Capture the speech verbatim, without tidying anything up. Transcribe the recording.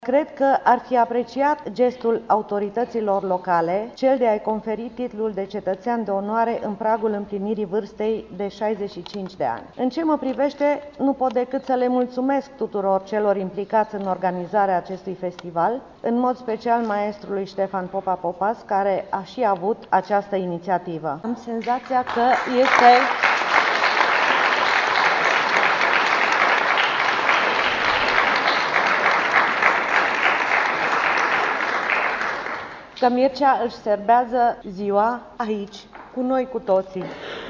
Cred că ar fi apreciat gestul autorităților locale, cel de a-i conferi titlul de cetățean de onoare în pragul împlinirii vârstei de șaizeci și cinci de ani. În ce mă privește, nu pot decât să le mulțumesc tuturor celor implicați în organizarea acestui festival, în mod special maestrului Ștefan Popa Popas, care a și avut această inițiativă. Am senzația că este... că Mircea își serbează ziua aici, cu noi cu toții.